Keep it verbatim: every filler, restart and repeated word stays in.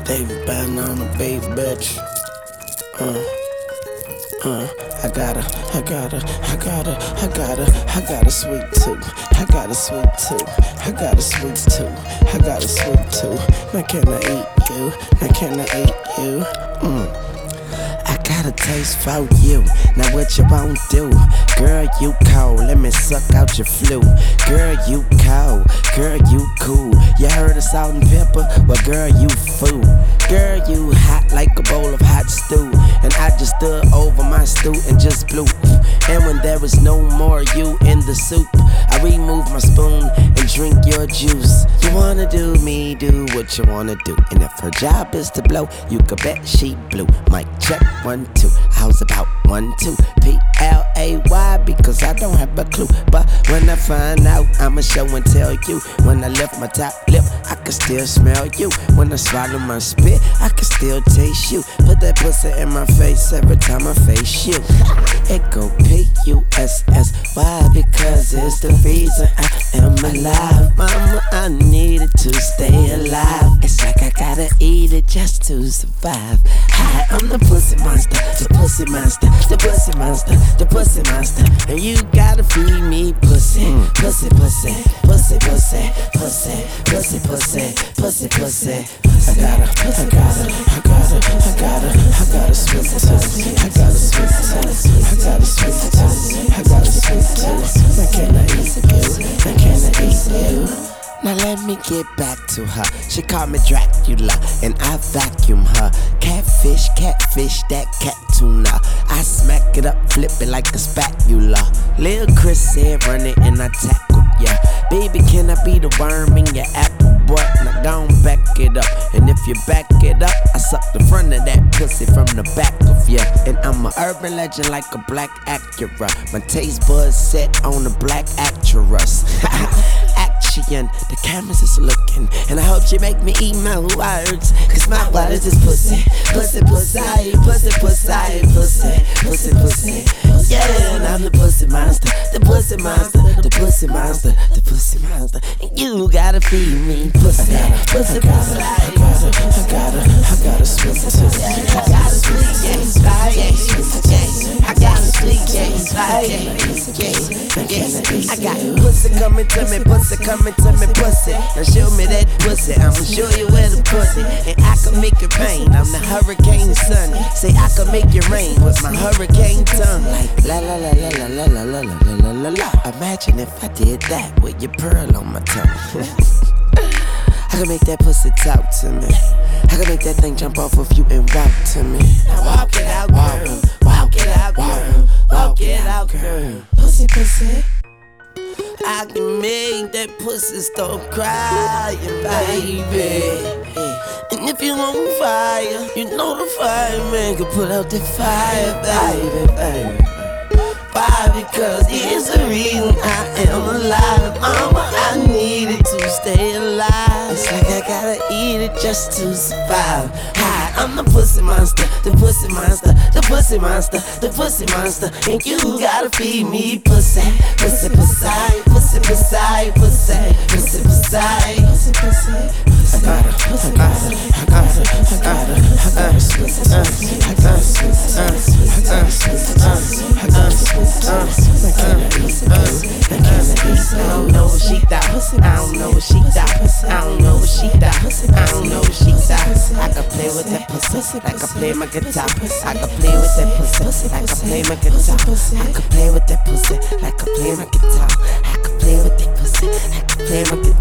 David Banner on the bass, bitch. Uh, uh, I got a, I got a, I got a, I got a, I got a sweet tooth. I got a sweet tooth. I got a sweet tooth. I got a sweet tooth. Now can I eat you? Now can I eat you? Mm. I got a taste for you. Now what you won't do? Girl, you cold. Let me suck out your flu. Girl, you cold. Girl, you cool. You heard of salt and pepper? Well, girl, you fool. Girl, you hot like a bowl of hot stew. And I just stood over my stew and just blew. And when there was no more you in the soup, I remove my spoon and drink your juice. You wanna do me, do what you wanna do. And if her job is to blow, you could bet she blew. Mic check, one, two. How's about one, two? P L A Y, because I don't have a clue. But when I find out, I'ma show and tell you. When I lift my top lip, I can still smell you. When I swallow my spit, I can still taste you. Put that pussy in my face every time I face you. It go P U S S Y, because it's the reason I am alive. Mama, I needed to stay alive. It's like I gotta eat it just to survive. Hi, I'm the pussy monster, the pussy monster, the pussy monster, the pussy monster. And you gotta feed me pussy, pussy, pussy, pussy, pussy, pussy, pussy, pussy, pussy, pussy. I gotta, I gotta, I gotta, I gotta, I gotta sweet tooth. I gotta sweet tooth. I gotta sweet tooth. I gotta sweet tooth. Now can I eat you? Now can I eat you? Now let me get back to her. She called me Dracula, and I vacuum her. Catfish, catfish, that cat tuna. I smack it up, flip it like a spatula. Lil' Chris said run it and I tackled ya. Baby, can I be the worm in your apple? Boy, now gon' back it up. And if you back it up, I suck the front of that pussy from the back of ya. And I'm a urban legend like a black Acura. My taste buds set on a black actress. Action, the cameras is looking, and I hope she make me eat my words. Cause my words is pussy, pussy, pussy, pussy, pussy, pussy, pussy, pussy. Yeah, and I'm the pussy monster, the pussy monster, the pussy monster, the pussy monster. And you gotta feed me pussy, pussy, pussy. I gotta, I gotta, I gotta sweet tooth. I gotta sweet yes, yes, I gotta sweet yes, yes. I got pussy coming to me, pussy coming to me, pussy. Now show me that pussy, I'ma show you where the pussy. And I can make it rain, I'm the hurricane son. Say I can make it rain with my hurricane tongue. Like la la la la la la la la la la la la. Imagine if I did that with your pearl on my tongue. I can make that pussy talk to me. I can make that thing jump off of you and walk to me. Now walk it out, girl. Walk it out, girl. Walk it out, girl. Pussy, pussy. I can make that pussy stop crying, baby. And if you on fire, you know the fireman can put out the fire, baby, baby. Why? Because it's the reason I am alive. Mama, I needed to stay alive. It's like I gotta eat it just to survive. Hi, I'm the pussy monster, the pussy monster, the pussy monster, the pussy monster. And you gotta feed me pussy, pussy, pussy, pussy, pussy, pussy, pussy, pussy, pussy, pussy. I gotta, I gotta, I gotta, I gotta, I gotta sweet tooth. I gotta sweet tooth. I gotta sweet tooth. I gotta sweet tooth. I can't eat you. I can't eat you. I don't know what she thought. I don't know what she thought. I don't know what she thought. I don't know what she thought. I can play with that pussy like I play my guitar. I can play with that pussy like I play my guitar. I can play with that pussy like I play my guitar. I can play with that pussy like I play my guitar.